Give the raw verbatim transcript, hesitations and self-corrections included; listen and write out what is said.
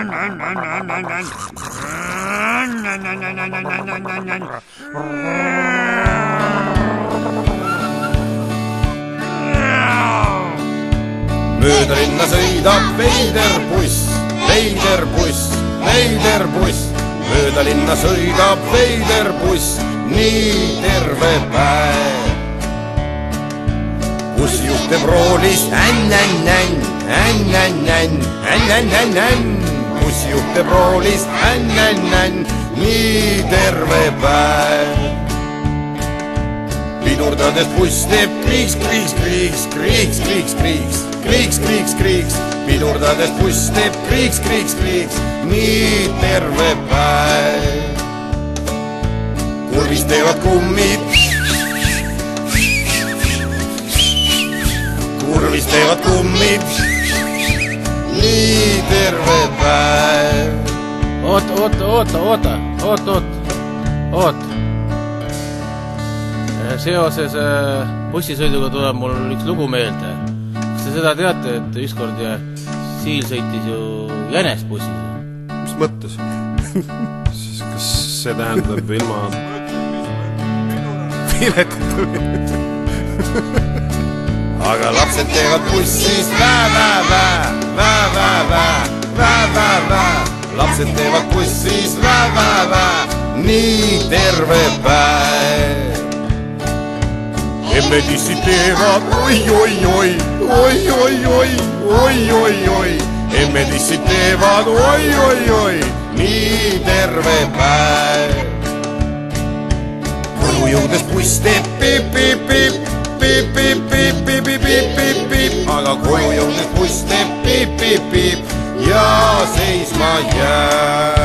Mööda linna sõidab veider buss, veider buss, veider buss. Mööda linna sõidab veider buss, nii terve päev. Bussijuht teeb roolis änn-änn-änn, änn-änn-änn, änn-änn-änn. Bussijuht teeb roolis änn-änn-änn, nii terve päev. Pidurdades buss teeb kriiks, kriiks, kriiks, kriiks, kriiks, kriiks, kriiks, kriiks, kriiks. Pidurdades buss teeb kriiks, kriiks, kriiks, nii terve päev. Kurvis teevad kummid, kurvis teevad kummid, nii terve päev. Oota, oota, oota, oota, oota, oota, oota. Seoses bussisõiduga tuleb mul üks lugu meelde. Kas te seda teate, et ükskord ja Siil sõitis ju jänest bussis? Mis mõttes? Kas see tähendab ilma piletit? Aga lapsed teevad bussis vä-vä-vä, vä-vä-vä, vä-vä-vä. Lapsed teevad bussis vä-vä-vä, nii terve päev. Emme tissi teevad oi, oi, oi, oi, oi, oi, oi, oi, oi. Emme tissi teevad oi, oi, oi, nii terve päev. Koju jõudes buss teeb pip, pip, pip, pip, pip, pip, pip, pip, pip, pip, pip. Aga koju jõudes buss teeb pip, pip, pip ja seisma jääb.